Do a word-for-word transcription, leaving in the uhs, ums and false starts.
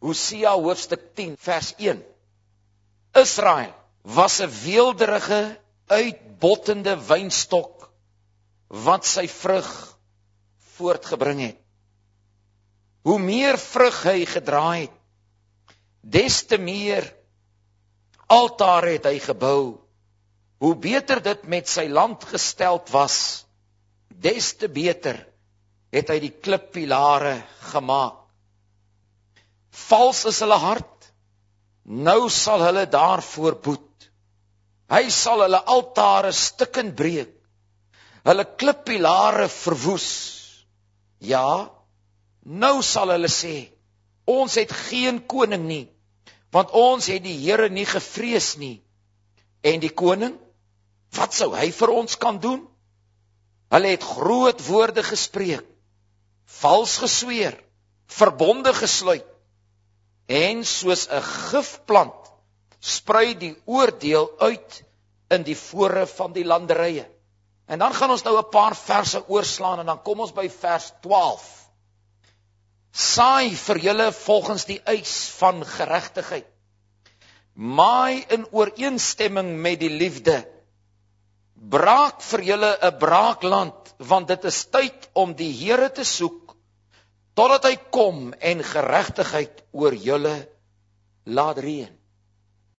Hosea hoofstuk tien vers een. Israel was 'n weelderige, uitbottende wynstok wat sy vrug voortgebring het. Hoe meer vrug hy gedra het, des te meer altare het hy gebou. Hoe beter dit met sy land gesteld was, des te beter het hy die klippilare gemaak. Vals is hulle hart, nou sal hulle daarvoor boet. Hy sal hulle altare stukkend breek, hulle klippilare verwoes. Ja, nou sal hulle sê, ons het geen koning nie, want ons het die Here nie gevrees nie. En die koning, wat sou hy vir ons kan doen? Hulle het groot woorde gespreek, vals gesweer, verbonde gesluit, en soos 'n gifplant sprei die oordeel uit in die fore van die landerye. En dan gaan ons nou 'n paar verse oorslaan en dan kom ons by vers twaalf. Saai vir julle volgens die eis van geregtigheid. Maai in ooreenstemming met die liefde. Braak vir julle 'n braakland, want dit is tyd om die Here te soek, totdat hy kom en geregtigheid oor julle laat reën.